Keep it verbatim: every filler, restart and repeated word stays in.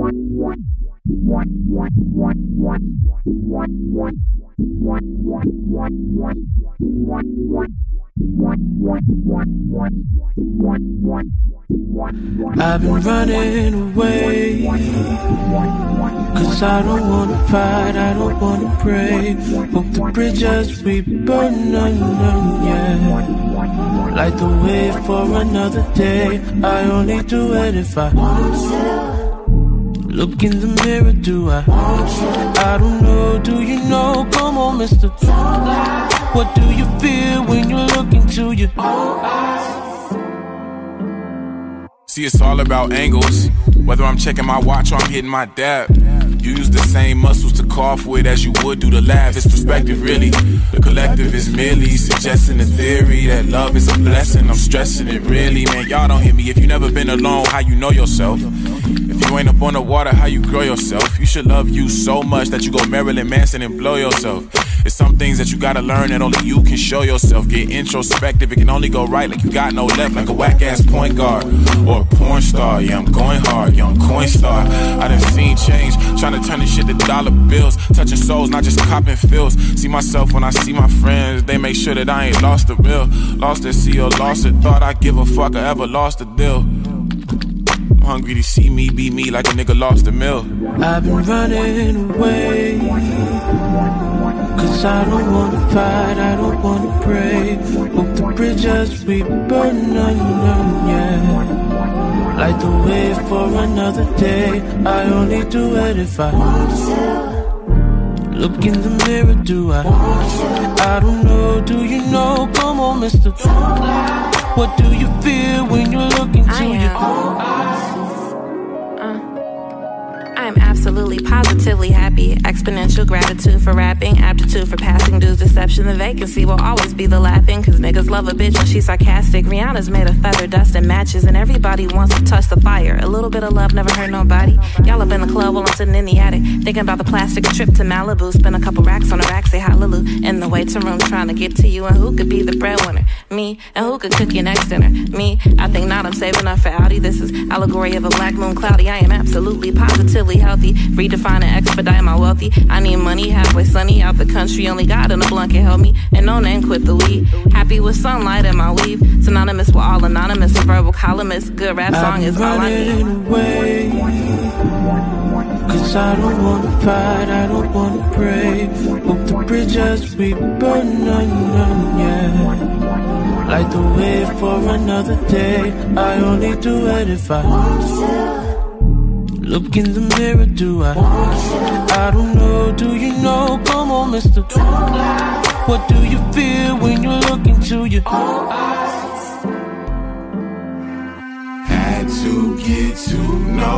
I've been running away, cause I don't wanna fight, I don't wanna pray. Hope the bridges we burn, yeah. Light the way for another day. I only do it if I want to. Look in the mirror, do I? I don't know, do you know? Come on, mister. What do you feel when you look into your eyes? See, it's all about angles. Whether I'm checking my watch or I'm hitting my dab, you use the same muscles to cough with as you would do the laugh. It's perspective, really. The collective is merely suggesting the theory that love is a blessing. I'm stressing it, really, man. Y'all don't hear me. If you never been alone, how you know yourself? If you ain't up on the water, how you grow yourself? You should love you so much that you go Marilyn Manson and blow yourself. It's some things that you gotta learn that only you can show yourself. Get introspective, it can only go right like you got no left. Like a whack-ass point guard or a porn star. Yeah, I'm going hard, young coin star. I done seen change, trying to turn this shit to dollar bills. Touching souls, not just copping feels. See myself when I see my friends, they make sure that I ain't lost the real. Lost at sea or lost it, thought I'd give a fuck or ever lost a deal. I'm hungry to see me be me like a nigga lost a meal. I've been running away, cause I don't wanna fight, I don't wanna pray. Hope the bridges we burn, yeah. Light the way for another day. I only do it if I want to. Look in the mirror, do I? I don't know, do you know? Come on, mister. What do you feel when you look into your eyes? I'm absolutely, positively happy. Exponential gratitude for rapping, aptitude for passing dues, deception. The vacancy will always be the laughing, cause niggas love a bitch when she's sarcastic. Rihanna's made of feather, dust, and matches, and everybody wants to touch the fire. A little bit of love never hurt nobody. Y'all up in the club while I'm sitting in the attic, thinking about the plastic trip to Malibu. Spend a couple racks on a rack, say hallelujah. In the waiting room trying to get to you, and who could be the breadwinner? Me. And who could cook your next dinner? Me. I think not, I'm saving up for Audi. This is allegory of a black moon cloudy. I am absolutely, positively healthy. Redefine and expedite my wealthy. I need money, halfway sunny, out the country. Only God in a blunt can help me. And no name quit the weed. Happy with sunlight in my weave. Synonymous with all anonymous. A verbal columnist. Good rap song is all I need. Away, cause I don't wanna fight, I don't wanna pray. Hope the bridges we burn, yeah. Light the way for another day. I only do it if I want to. Look in the mirror, do I? I don't know, do you know? Come on, mister. What do you feel when you look into your eyes? Had to get to know